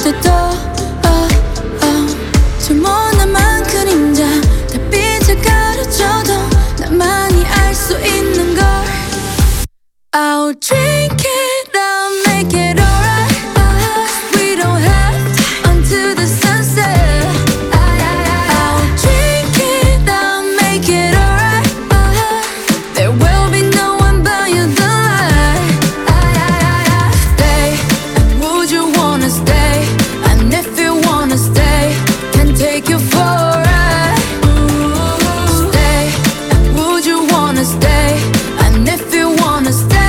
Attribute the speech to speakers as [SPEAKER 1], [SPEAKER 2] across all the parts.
[SPEAKER 1] 때도 저 머나만 그림자 달빛에 가려져도 나만이 알 수 있는 걸 I'll drink it, I'll make it alright We don't have to until the sunset I'll drink it, I'll make it alright There will be no one but you the light Stay, and would you wanna stay? And if you wanna stay, can take you for a ride Stay, and would you wanna stay? And if you wanna stay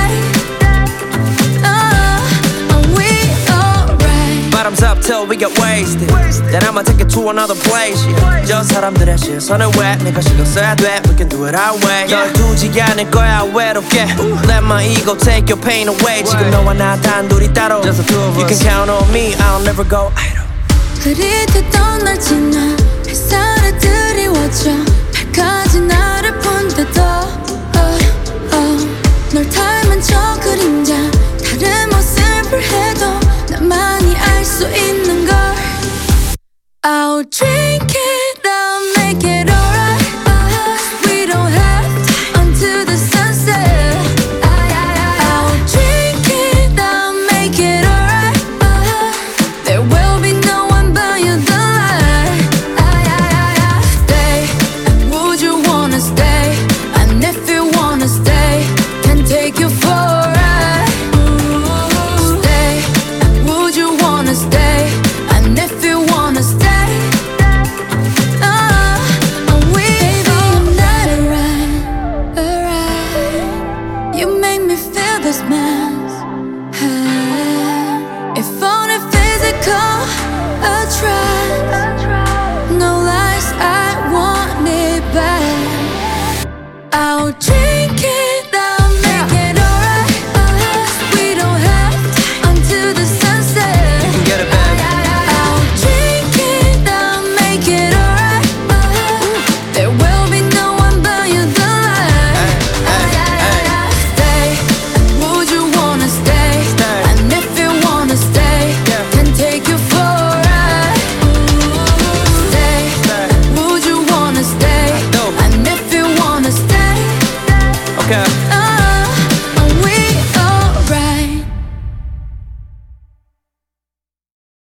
[SPEAKER 2] Bottoms up till we get wasted Then I'ma take it to another place yeah. 저 사람들의 시선을 왜 내가 신경 써야 돼 We can do it our way 널 두지 않을 거야 외롭게 Let my ego take your pain away 지금 너와 나 단둘이 따로 Just the two of us You can count on me I'll never go idle
[SPEAKER 1] 흐릿했던 날 지나 햇살에 드리워져 달까지 나를 본데도 널 닮은 저 그림자 다른 모습을 해